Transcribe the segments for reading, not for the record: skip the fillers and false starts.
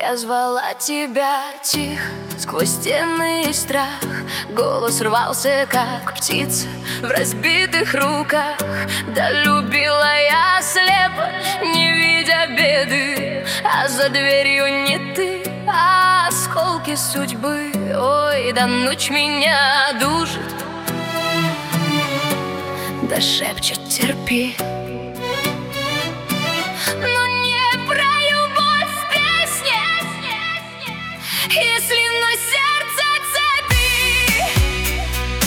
Я звала тебя тихо, сквозь стены и страх. Голос рвался, как птица в разбитых руках. Да любила я слепо, не видя беды. А за дверью не ты, а осколки судьбы. Ой, да ночь меня душит, да шепчет терпи. Но не про любовь в песне, если на сердце цепи.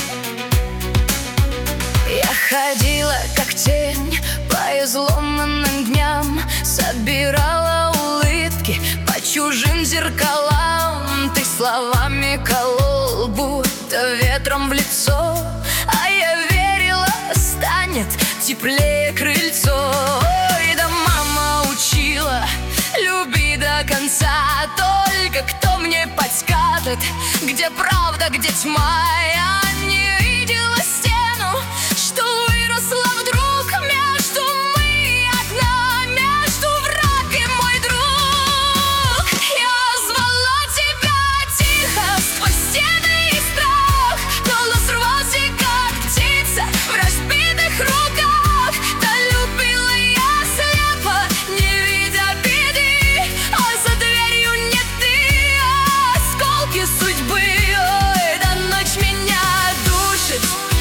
Я ходила, как тень, по изломанным дням, собирала улыбки по чужим зеркалам. Ты словами колол, будто ветром в лицо, а я верила, станет теплее крыльцо. Ой, да мама учила, люби до конца. Только кто мне подскажет, где правда, где тьма? Я не видела стену, что выросла вдруг между мы одна, между враг и мой друг. Я звала тебя тихо, сквозь стены и страх. Голос рвался, как птица в разбитых руках. Да любила я слепо, не видя беды. А за дверью не ты, а осколки судьбы. Ой, да ночь меня душит,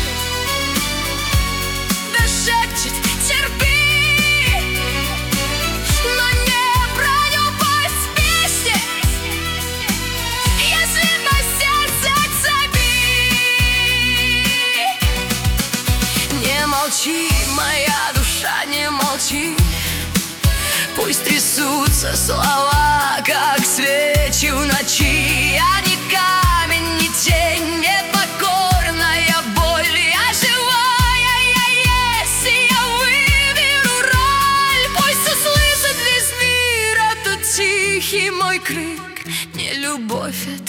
да шепчет терпи. Но не про любовь в песне, если на сердце цепи. Не молчи, моя душа, не молчи. Пусть трясутся слова, как свечи в ночи. Я не камень, не тень, непокорная боль. Я живая, я есть, и я выберу роль. Пусть услышит весь мир этот тихий мой крик. Не любовь это,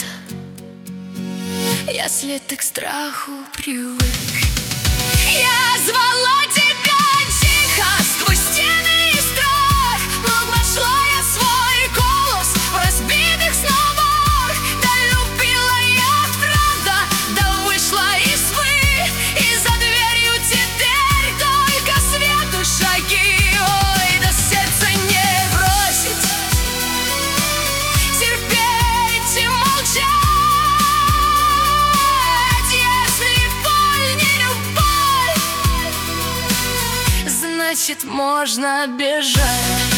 если ты к страху привык. Я звала тебя тихо, сквозь стены и страх. Но нашла я свой голос в разбитых сновах. Да любила я правда, да вышла из тьмы. И за дверью теперь только свету шаги. Ой, да сердце не бросить, терпеть и молчать. Если боль не любовь, значит можно бежать.